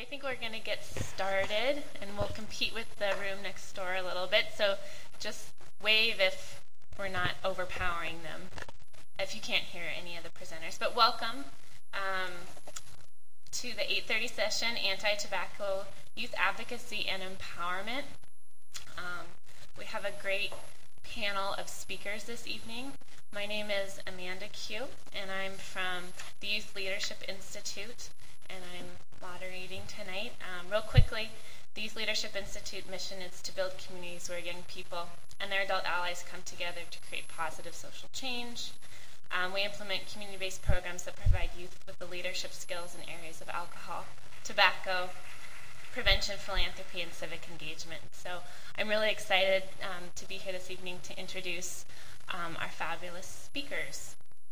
think we're going to get started, and we'll compete with the room next door a little bit, so just wave if we're not overpowering them, if you can't hear any of the presenters. But welcome to the 8:30 session, Anti-Tobacco Youth Advocacy and Empowerment. We have a great panel of speakers this evening. My name is Amanda Q, and I'm from the Youth Leadership Institute, and I'm moderating tonight. Real quickly, the Youth Leadership Institute mission is to build communities where young people and their adult allies come together to create positive social change. We implement community-based programs that provide youth with the leadership skills in areas of alcohol, tobacco, prevention, philanthropy, and civic engagement. So I'm really excited to be here this evening to introduce our fabulous speakers.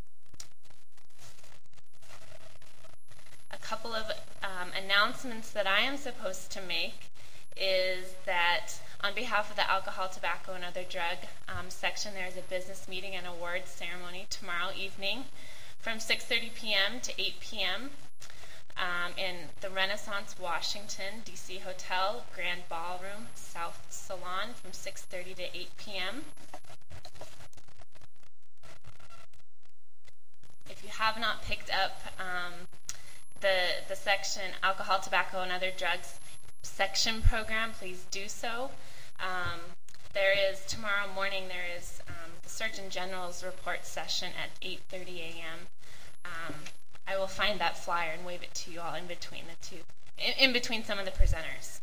A couple of announcements that I am supposed to make is that on behalf of the Alcohol, Tobacco, and Other Drug section, there is a business meeting and awards ceremony tomorrow evening from 6:30 p.m. to 8 p.m. In the Renaissance Washington, D.C. Hotel, Grand Ballroom, South Salon from 6:30 to 8 p.m. If you have not picked up the section Alcohol, Tobacco, and Other Drugs section program, please do so. Tomorrow morning, there is the Surgeon General's report session at 8:30 a.m. I will find that flyer and wave it to you all in between some of the presenters.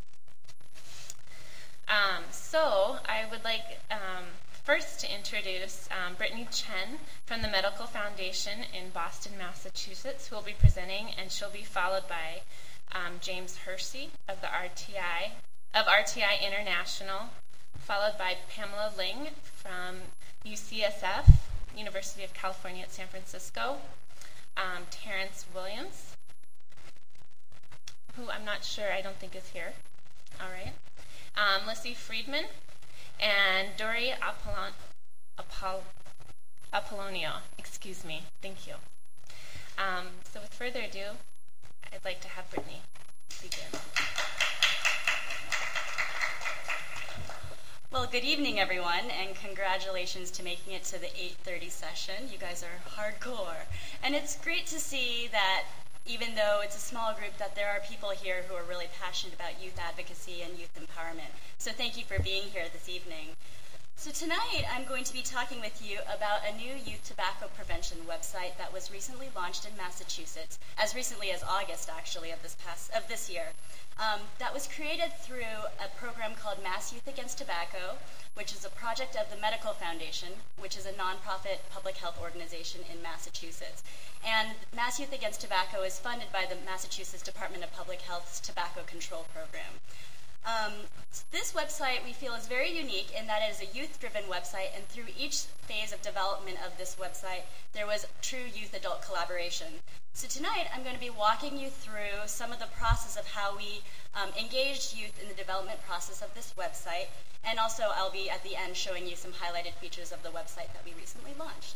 So I would like first to introduce Brittany Chen from the Medical Foundation in Boston, Massachusetts, who will be presenting, and she'll be followed by James Hersey of RTI International, followed by Pamela Ling from UCSF, University of California at San Francisco, Terrence Williams, who I'm not sure, I don't think is here. All right. Lissy Friedman, and Dori Apollonio. Excuse me. Thank you. So with further ado, I'd like to have Brittany begin. Well, good evening, everyone, and congratulations to making it to the 8:30 session. You guys are hardcore. And it's great to see that even though it's a small group, that there are people here who are really passionate about youth advocacy and youth empowerment. So thank you for being here this evening. So tonight, I'm going to be talking with you about a new youth tobacco prevention website that was recently launched in Massachusetts, as recently as August, actually, of this year. That was created through a program called Mass Youth Against Tobacco, which is a project of the Medical Foundation, which is a nonprofit public health organization in Massachusetts. And Mass Youth Against Tobacco is funded by the Massachusetts Department of Public Health's Tobacco Control Program. This website we feel is very unique in that it is a youth-driven website, and through each phase of development of this website, there was true youth-adult collaboration. So tonight, I'm going to be walking you through some of the process of how we engaged youth in the development process of this website, and also I'll be at the end showing you some highlighted features of the website that we recently launched.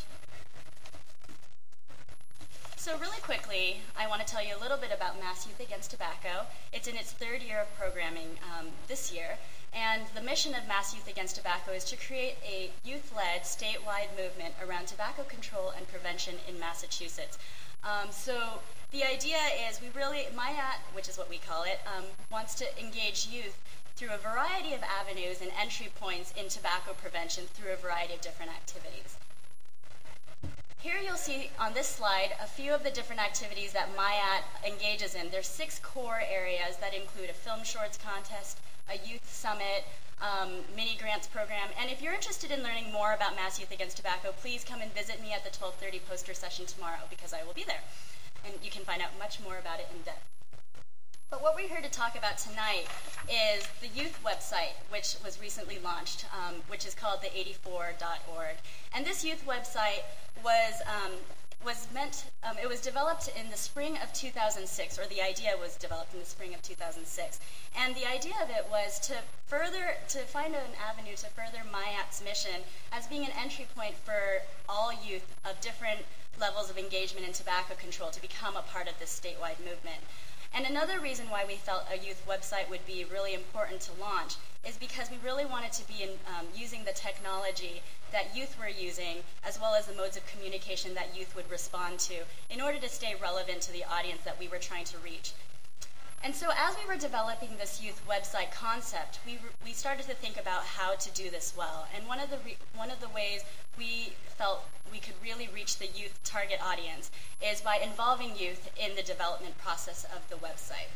So really quickly, I want to tell you a little bit about Mass Youth Against Tobacco. It's in its third year of programming this year, and the mission of Mass Youth Against Tobacco is to create a youth-led statewide movement around tobacco control and prevention in Massachusetts. So the idea is MyAT, which is what we call it, wants to engage youth through a variety of avenues and entry points in tobacco prevention through a variety of different activities. Here you'll see on this slide a few of the different activities that MyAT engages in. There's 6 core areas that include a film shorts contest, a youth summit, mini grants program, and if you're interested in learning more about Mass Youth Against Tobacco, please come and visit me at the 12:30 poster session tomorrow, because I will be there, and you can find out much more about it in depth. But what we're here to talk about tonight is the youth website, which was recently launched, which is called the84.org. And this youth website it was developed in the spring of 2006, or the idea was developed in the spring of 2006. And the idea of it was to find an avenue to further MyAT's mission as being an entry point for all youth of different levels of engagement in tobacco control to become a part of this statewide movement. And another reason why we felt a youth website would be really important to launch is because we really wanted to be using the technology that youth were using, as well as the modes of communication that youth would respond to, in order to stay relevant to the audience that we were trying to reach. And so as we were developing this youth website concept, we started to think about how to do this well. And one of the ways we felt we could really reach the youth target audience is by involving youth in the development process of the website.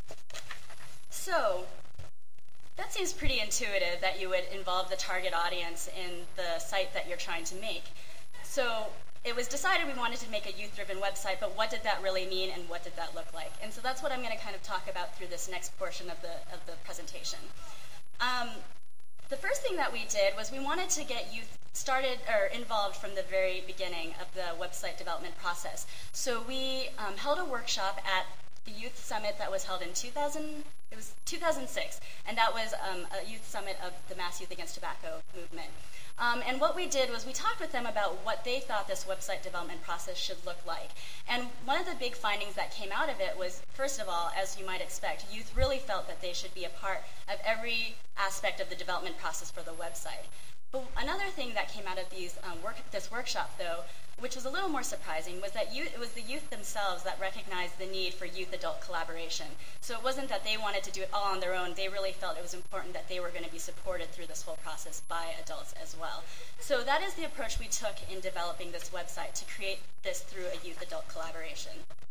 So that seems pretty intuitive, that you would involve the target audience in the site that you're trying to make. So it was decided we wanted to make a youth-driven website, but what did that really mean and what did that look like? And so that's what I'm going to kind of talk about through this next portion of the presentation. The first thing that we did was we wanted to get youth started or involved from the very beginning of the website development process. So we held a workshop at the Youth Summit that was held in 2006, and that was a youth summit of the Mass Youth Against Tobacco movement. And what we did was we talked with them about what they thought this website development process should look like. And one of the big findings that came out of it was, first of all, as you might expect, youth really felt that they should be a part of every aspect of the development process for the website. But another thing that came out of this workshop, though, which was a little more surprising, was that it was the youth themselves that recognized the need for youth-adult collaboration. So it wasn't that they wanted to do it all on their own. They really felt it was important that they were going to be supported through this whole process by adults as well. So that is the approach we took in developing this website, to create this through a youth-adult collaboration.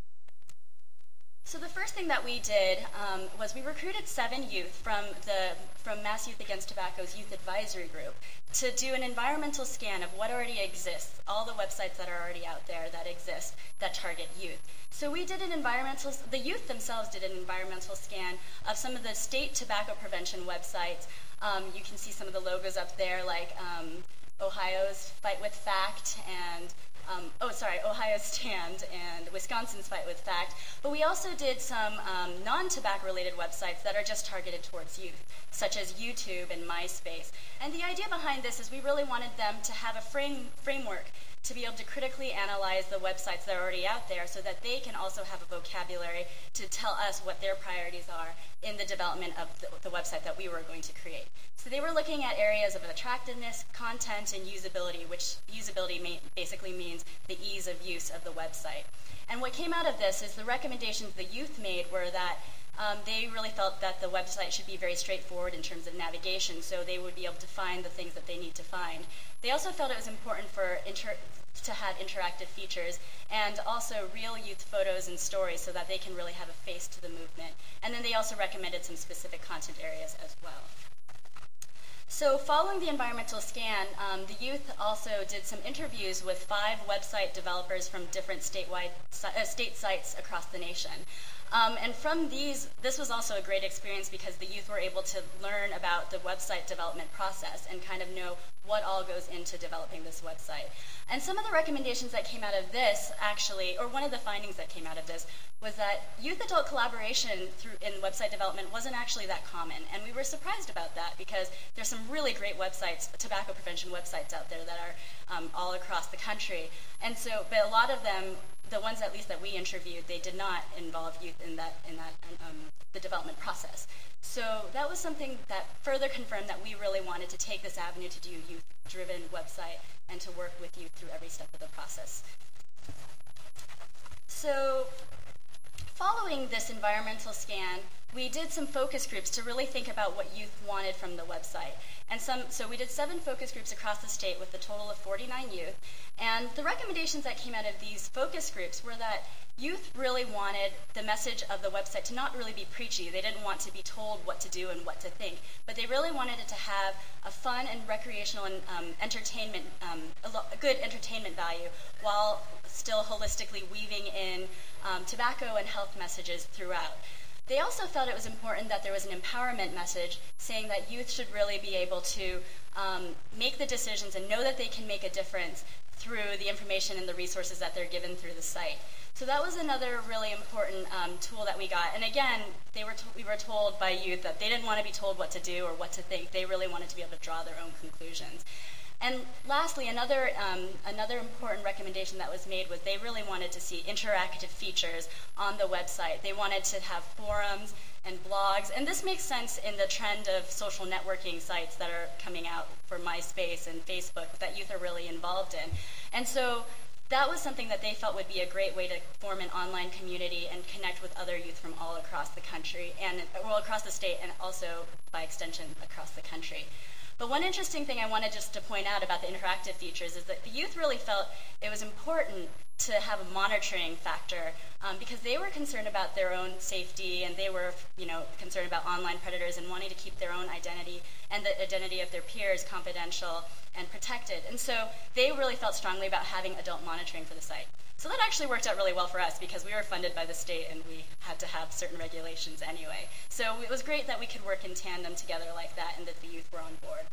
So the first thing that we did was we recruited 7 youth from Mass Youth Against Tobacco's Youth Advisory Group to do an environmental scan of what already exists, all the websites that are already out there that exist that target youth. So we did the youth themselves did an environmental scan of some of the state tobacco prevention websites. You can see some of the logos up there, like Ohio's Fight with Fact and Ohio Stand and Wisconsin's Fight with Fact. But we also did some non-tobacco related websites that are just targeted towards youth, such as YouTube and MySpace. And the idea behind this is we really wanted them to have a framework to be able to critically analyze the websites that are already out there, so that they can also have a vocabulary to tell us what their priorities are in the development of the website that we were going to create. So they were looking at areas of attractiveness, content, and usability, which usability basically means the ease of use of the website. And what came out of this is the recommendations the youth made were that they really felt that the website should be very straightforward in terms of navigation, so they would be able to find the things that they need to find. They also felt it was important to have interactive features and also real youth photos and stories, so that they can really have a face to the movement. And then they also recommended some specific content areas as well. So following the environmental scan, the youth also did some interviews with 5 website developers from different state sites across the nation. And from these, this was also a great experience because the youth were able to learn about the website development process and kind of know what all goes into developing this website. And some of the recommendations that came out of this, actually, or one of the findings that came out of this, was that youth-adult collaboration in website development wasn't actually that common. And we were surprised about that because there's some really great websites, tobacco prevention websites out there that are all across the country. And so, but a lot of them, the ones at least that we interviewed, they did not involve youth in the development process. So that was something that further confirmed that we really wanted to take this avenue to do youth-driven website and to work with youth through every step of the process. So following this environmental scan, we did some focus groups to really think about what youth wanted from the website. And so we did 7 focus groups across the state with a total of 49 youth. And the recommendations that came out of these focus groups were that youth really wanted the message of the website to not really be preachy. They didn't want to be told what to do and what to think, but they really wanted it to have a fun and recreational and a good entertainment value, while still holistically weaving in tobacco and health messages throughout. They also felt it was important that there was an empowerment message saying that youth should really be able to make the decisions and know that they can make a difference through the information and the resources that they're given through the site. So that was another really important tool that we got. And again, we were told by youth that they didn't want to be told what to do or what to think. They really wanted to be able to draw their own conclusions. And lastly, another important recommendation that was made was they really wanted to see interactive features on the website. They wanted to have forums and blogs, and this makes sense in the trend of social networking sites that are coming out for MySpace and Facebook that youth are really involved in. And so that was something that they felt would be a great way to form an online community and connect with other youth from all across the country, and well, across the state, and also by extension across the country. But one interesting thing I wanted just to point out about the interactive features is that the youth really felt it was important to have a monitoring factor because they were concerned about their own safety, and they were, concerned about online predators and wanting to keep their own identity and the identity of their peers confidential and protected. And so they really felt strongly about having adult monitoring for the site. So that actually worked out really well for us because we were funded by the state and we had to have certain regulations anyway. So it was great that we could work in tandem together like that and that the youth were on board.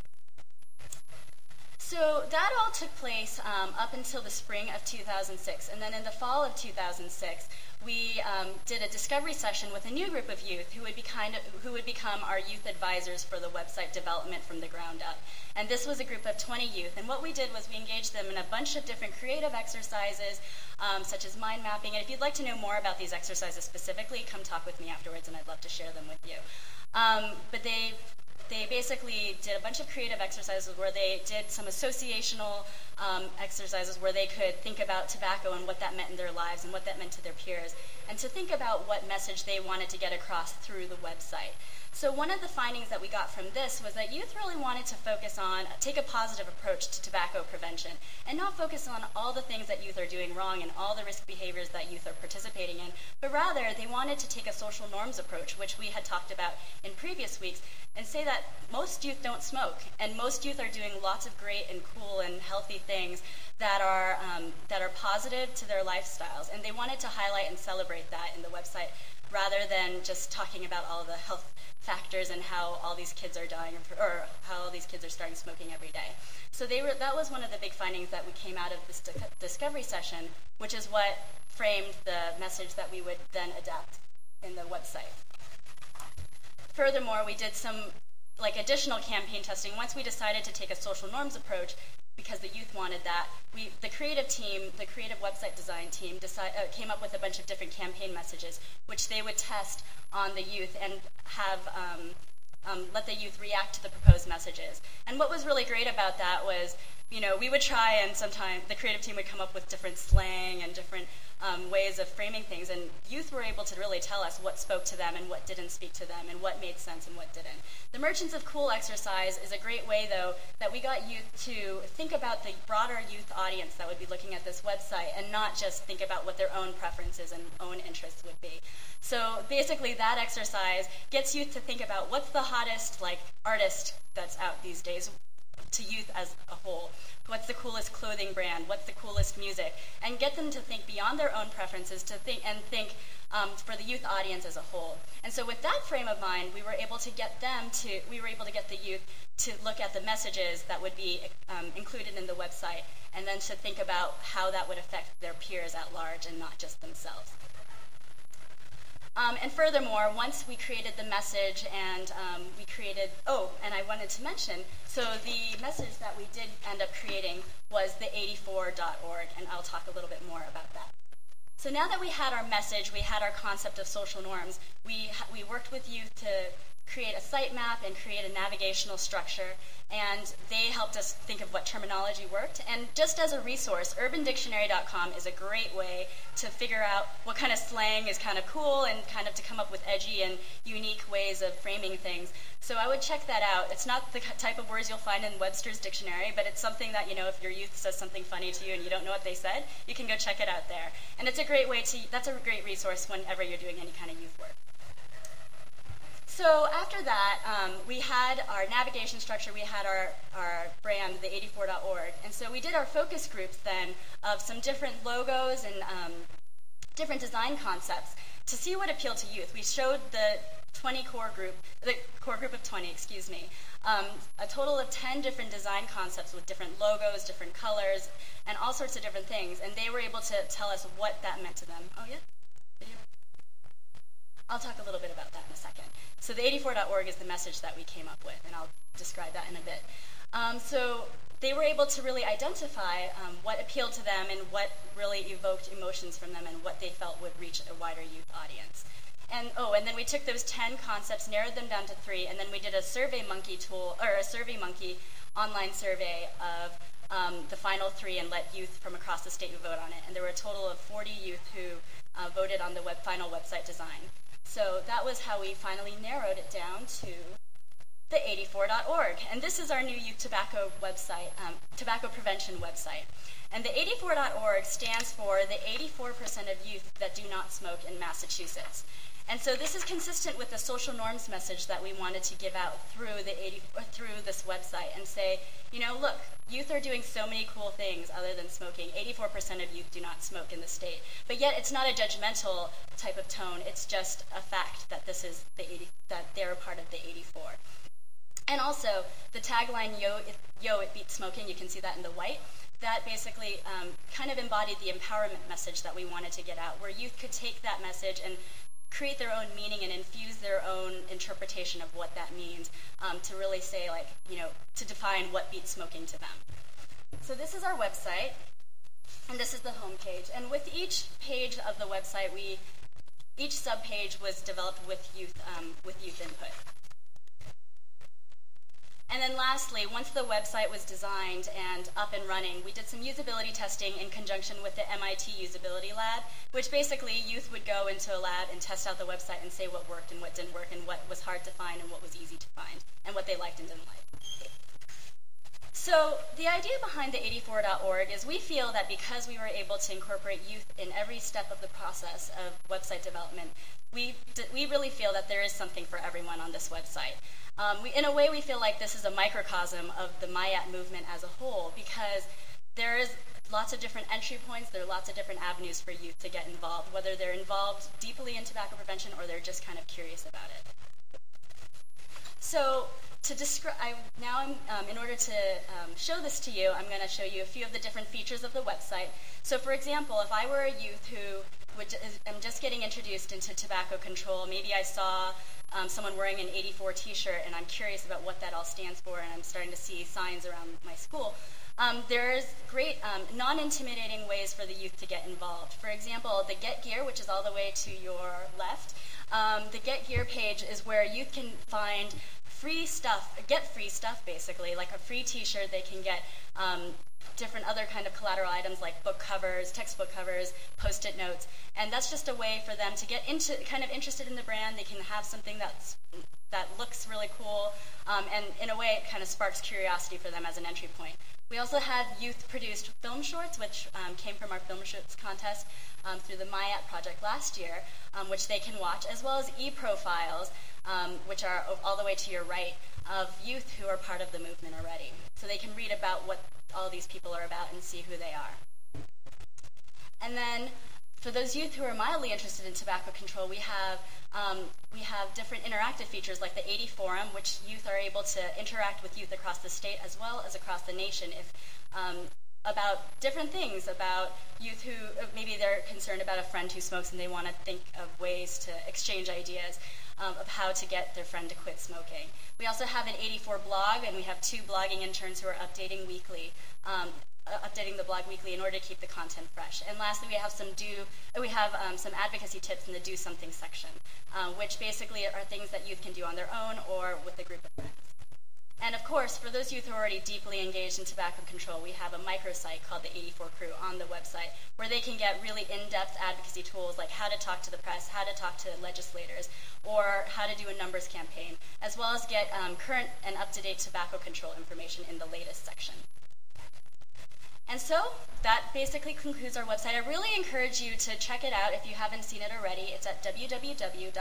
So that all took place up until the spring of 2006. And then in the fall of 2006, we did a discovery session with a new group of youth who would become our youth advisors for the website development from the ground up. And this was a group of 20 youth. And what we did was we engaged them in a bunch of different creative exercises, such as mind mapping. And if you'd like to know more about these exercises specifically, come talk with me afterwards, and I'd love to share them with you. But they basically did a bunch of creative exercises where they did some associational exercises where they could think about tobacco and what that meant in their lives and what that meant to their peers, and to think about what message they wanted to get across through the website. So one of the findings that we got from this was that youth really wanted to take a positive approach to tobacco prevention and not focus on all the things that youth are doing wrong and all the risk behaviors that youth are participating in, but rather they wanted to take a social norms approach, which we had talked about in previous weeks, and say that most youth don't smoke, and most youth are doing lots of great and cool and healthy things that are positive to their lifestyles, and they wanted to highlight and celebrate that in the website rather than just talking about all the health factors and how all these kids are dying or how all these kids are starting smoking every day. So that was one of the big findings that we came out of this discovery session, which is what framed the message that we would then adapt in the website. Furthermore, we did some additional campaign testing. Once we decided to take a social norms approach, because the youth wanted that, the creative website design team came up with a bunch of different campaign messages, which they would test on the youth and have let the youth react to the proposed messages. And what was really great about that was, we would try, and sometimes the creative team would come up with different slang and different ways of framing things, and youth were able to really tell us what spoke to them and what didn't speak to them and what made sense and what didn't. The Merchants of Cool exercise is a great way, though, that we got youth to think about the broader youth audience that would be looking at this website and not just think about what their own preferences and own interests would be. So basically that exercise gets youth to think about what's the hottest artist that's out these days to youth as a whole. What's the coolest clothing brand? What's the coolest music? And get them to think beyond their own preferences to think for the youth audience as a whole. And so with that frame of mind, we were able to get the youth to look at the messages that would be included in the website, and then to think about how that would affect their peers at large and not just themselves. And furthermore, once we created the message and and I wanted to mention, so the message that we did end up creating was the 84.org, and I'll talk a little bit more about that. So now that we had our message, we had our concept of social norms, we worked with youth to create a sitemap and create a navigational structure, and they helped us think of what terminology worked. And just as a resource, UrbanDictionary.com is a great way to figure out what kind of slang is kind of cool and kind of to come up with edgy and unique ways of framing things. So I would check that out. It's not the type of words you'll find in Webster's Dictionary, but it's something that, if your youth says something funny to you and you don't know what they said, you can go check it out there. And it's a great way that's a great resource whenever you're doing any kind of youth work. So after that, we had our navigation structure, we had our brand, the 84.org, and so we did our focus groups then of some different logos and different design concepts to see what appealed to youth. We showed the core group of 20, a total of 10 different design concepts with different logos, different colors, and all sorts of different things, and they were able to tell us what that meant to them. Oh, yeah? Video? I'll talk a little bit about that in a second. So the 84.org is the message that we came up with, and I'll describe that in a bit. So they were able to really identify what appealed to them and what really evoked emotions from them and what they felt would reach a wider youth audience. And then we took those 10 concepts, narrowed them down to 3, and then we did a SurveyMonkey tool, or a SurveyMonkey online survey of the final 3 and let youth from across the state vote on it. And there were a total of 40 youth who voted on the final website design. So that was how we finally narrowed it down to the 84.org. And this is our new youth tobacco website, tobacco prevention website. And the 84.org stands for the 84% of youth that do not smoke in Massachusetts. And so this is consistent with the social norms message that we wanted to give out through this website and say, you know, look, youth are doing so many cool things other than smoking. 84% of youth do not smoke in the state. But yet it's not a judgmental type of tone. It's just a fact that this is that they're a part of the 84. And also the tagline, yo, it beats smoking, you can see that in the white. That basically kind of embodied the empowerment message that we wanted to get out, where youth could take that message and create their own meaning and infuse their own interpretation of what that means to really say, like, you know, to define what beats smoking to them. So this is our website, and this is the home page. And with each page of the website, each subpage was developed with youth input. And then lastly, once the website was designed and up and running, we did some usability testing in conjunction with the MIT Usability Lab, which basically youth would go into a lab and test out the website and say what worked and what didn't work and what was hard to find and what was easy to find and what they liked and didn't like. So the idea behind the 84.org is we feel that because we were able to incorporate youth in every step of the process of website development, we really feel that there is something for everyone on this website. In a way, we feel like this is a microcosm of the MyAT movement as a whole, because there is lots of different entry points, there are lots of different avenues for youth to get involved, whether they're involved deeply in tobacco prevention or they're just kind of curious about it. So to describe, in order to show this to you, I'm going to show you a few of the different features of the website. So for example, if I were a youth who am just getting introduced into tobacco control, maybe I saw someone wearing an 84 t-shirt and I'm curious about what that all stands for, and I'm starting to see signs around my school. There's great non-intimidating ways for the youth to get involved. For example, the Get Gear, which is all the way to your left, the Get Gear page is where youth can find free stuff, get free stuff basically, like a free t-shirt. They can get different other kind of collateral items like book covers, textbook covers, post-it notes, and that's just a way for them to get kind of interested in the brand. They can have something that looks really cool, and in a way it kind of sparks curiosity for them as an entry point. We also had youth-produced film shorts, which came from our film shorts contest through the MyAT project last year, which they can watch, as well as e-profiles, which are all the way to your right, of youth who are part of the movement already. So they can read about what all these people are about and see who they are. And then for those youth who are mildly interested in tobacco control, we have different interactive features like the 80 Forum, which youth are able to interact with youth across the state as well as across the nation about different things, about youth who maybe they're concerned about a friend who smokes and they want to think of ways to exchange ideas of how to get their friend to quit smoking. We also have an 84 blog, and we have 2 blogging interns who are updating the blog weekly in order to keep the content fresh. And lastly, we have some advocacy tips in the Do Something section, which basically are things that youth can do on their own or with a group of friends. And of course, for those youth who are already deeply engaged in tobacco control, we have a microsite called the 84 Crew on the website, where they can get really in-depth advocacy tools like how to talk to the press, how to talk to legislators, or how to do a numbers campaign, as well as get current and up-to-date tobacco control information in the latest section. And so that basically concludes our website. I really encourage you to check it out if you haven't seen it already. It's at www.the84.org,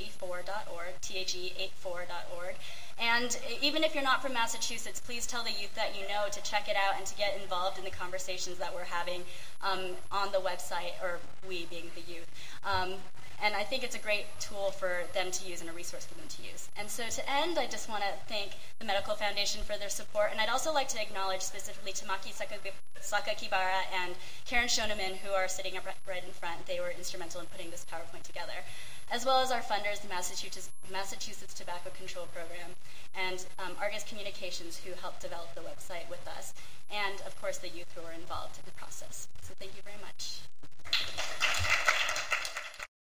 the84.org. And even if you're not from Massachusetts, please tell the youth that you know to check it out and to get involved in the conversations that we're having on the website, or we being the youth. And I think it's a great tool for them to use and a resource for them to use. And so to end, I just want to thank the Medical Foundation for their support. And I'd also like to acknowledge specifically Tamaki Sakakibara and Karen Shoneman, who are sitting up right in front. They were instrumental in putting this PowerPoint together. as well as our funders, the Massachusetts Tobacco Control Program, and Argus Communications, who helped develop the website with us, and of course the youth who were involved in the process. So thank you very much.